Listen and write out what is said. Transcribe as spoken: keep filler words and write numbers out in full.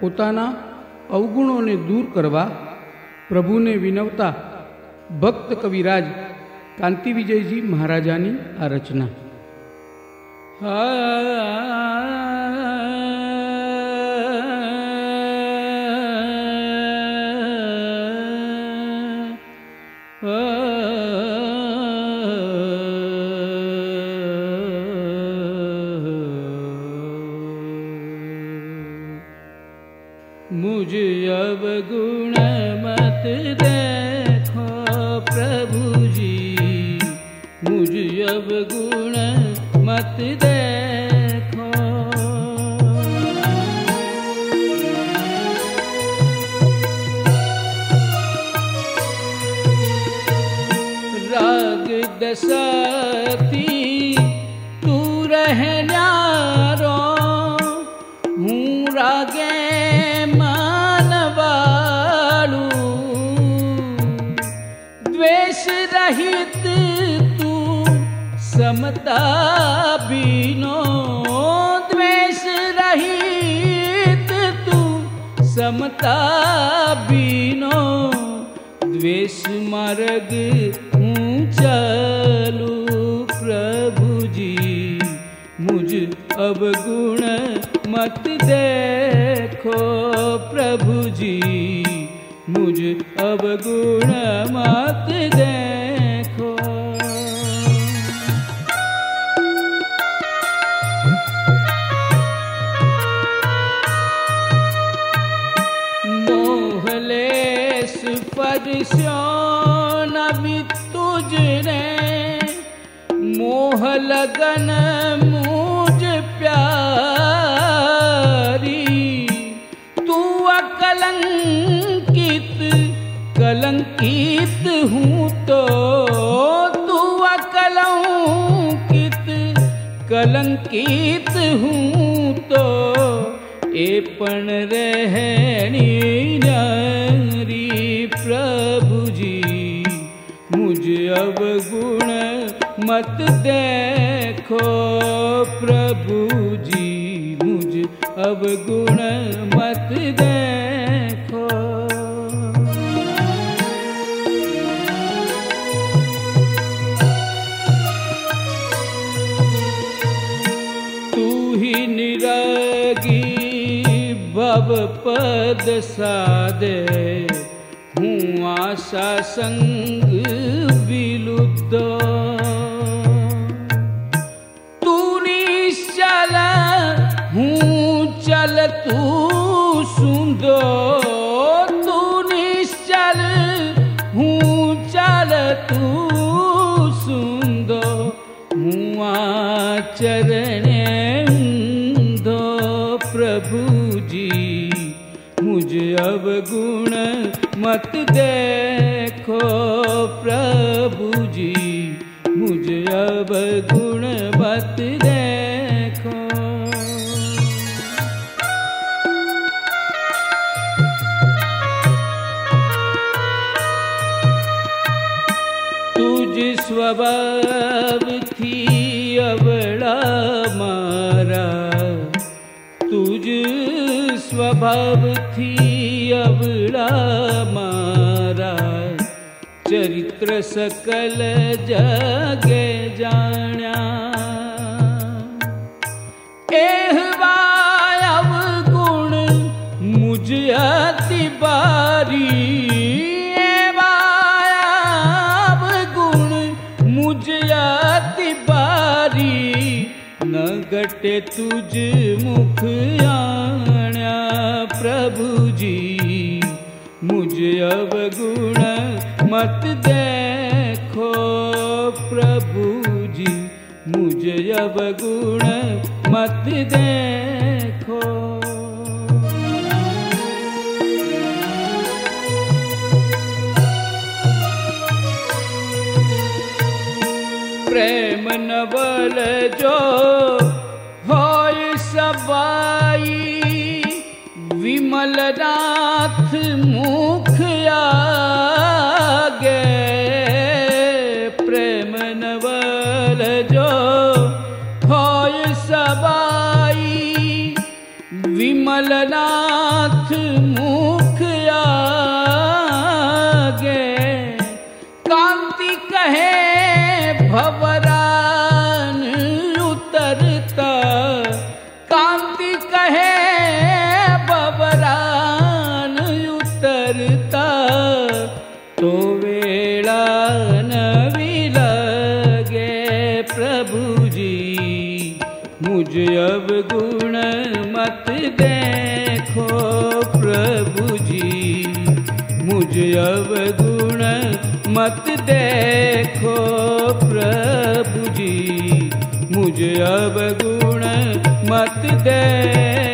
પોતાના અવગુણોને દૂર કરવા પ્રભુને વિનવતા ભક્ત કવિરાજ કાંતિ વિજયજી મહારાજાની આ રચના. मुझ अवगुण मत देखो प्रभु जी, मुझ अवगुण मत देखो। राग दसाती तू रह न्यारो, हूँ रागे रहित तू समता बीनो, द्वेष रहित तू समता बीनो। द्वेष मार्ग हूँ चलू प्रभु जी, मुझ अवगुण मत देखो प्रभु जी, मुझ अवगुण मत देखो। मोहलेस परस्यो नबी तुझने, मोह लगन मुझ प्यारी। तू अकलंकित कलंकित हूँ तो, तू अकलंकित कलंकित हूँ तो। ए पण रहनी नारी प्रभु जी, मुझ अवगुण मत देखो प्रभु जी, मुझ अवगुण मत देखो। निरागी भव पद साधे, हूँ आशा संग विलुद्ध। तू निश्चल हूँ चल तू सुंदो, तू निश्चल हूँ चल तू सुंदो। हूँ आचरणे प्रभु जी, मुझ अवगुण मत देखो प्रभु जी, मुझ अवगुण मत देखो। तुझ स्वभाव थी अवड़ा मारा, तुझ स्वभाव थी अवड़ा मारा। चरित्र सकल जगे जाण्या, एहवाय अवगुण मुझ अति बारी। एहवाय अवगुण मुझ अति बारी। न घटे तुझ मुख आण्या प्रभु जी, मुझ अवगुण मत देखो प्रभु जी, मुझ अवगुण मत देखो। प्रेम नवल जो होय सबाई, विमल नाथ मुख आगे। प्रेम नवल जो होय सबाई, विमल विमलनाथ मुख आगे, कांति कहे भवरान उतरता, कांति कहे भवरान उतरता, तो वेला नवी लगे प्रभु जी, मुझ अवगुण मत देखो प्रभु जी, मुझ अवगुण मत देखो प्रभु जी, मुझ अवगुण मत देखो।